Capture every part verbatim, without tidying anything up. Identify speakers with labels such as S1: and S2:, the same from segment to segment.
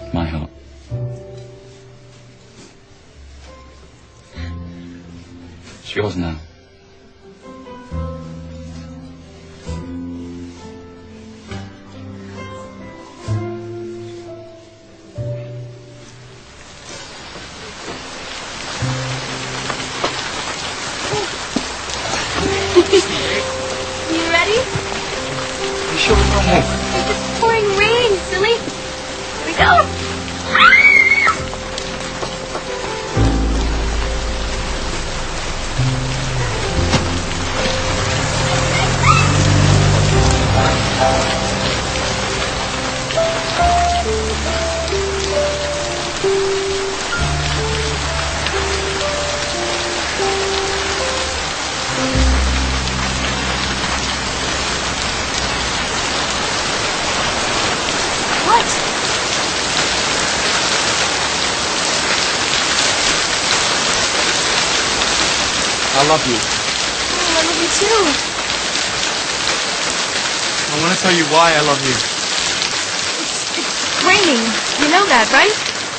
S1: My heart. It's yours now.
S2: You ready?
S1: You sure we can't walk?
S2: It's just pouring rain, silly. Here we go. What?
S1: I love you.
S2: Oh, I love you too.
S1: I want to tell you why I love you.
S2: It's, it's raining. You know that, right?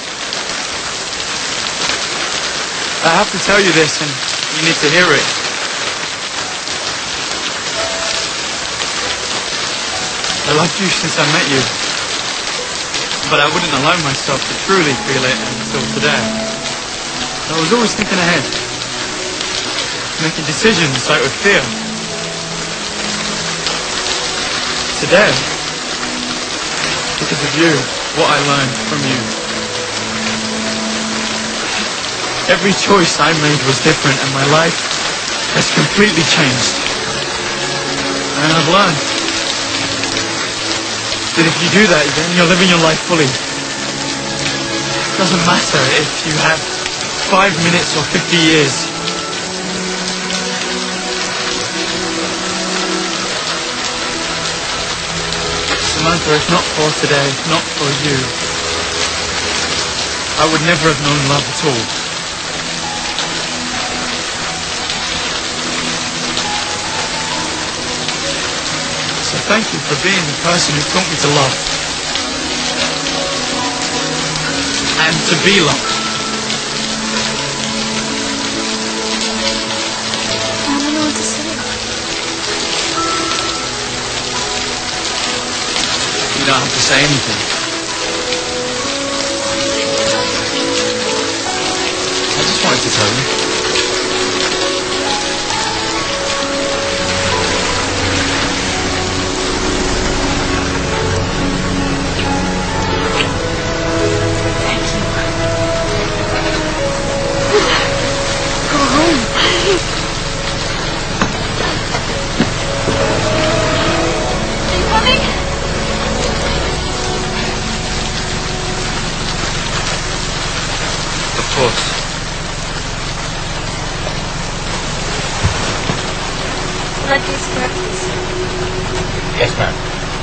S1: I have to tell you this, and you need to hear it. I loved you since I met you, but I wouldn't allow myself to truly feel it until today. I was always thinking ahead, making decisions out of fear. Today, because of you, what I learned from you. Every choice I made was different, and my life has completely changed. And I've learned that if you do that, then you're living your life fully. It doesn't matter if you have five minutes or fifty years. Samantha, if not for today, if not for you, I would never have known love at all. So thank you for being the person who taught me to love. And to be loved.
S2: I don't know what to say.
S1: You don't have to say anything. I just wanted to tell you.
S2: Go home. Are you coming?
S1: Of course.
S2: Lucky's breakfast.
S1: Yes, ma'am.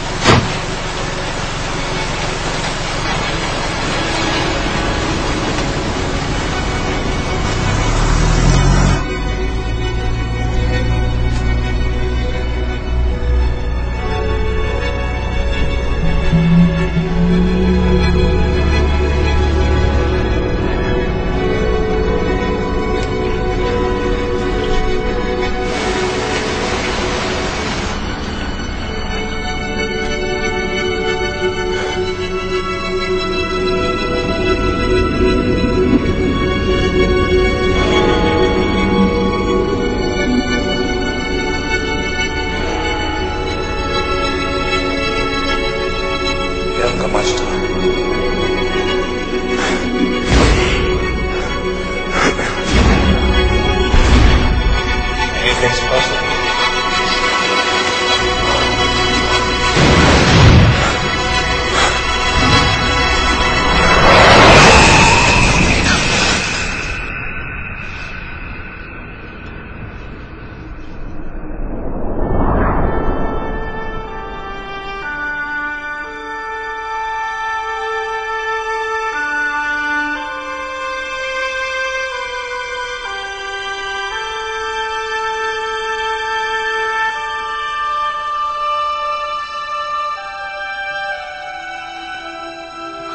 S3: You haven't got much time. Anything's possible.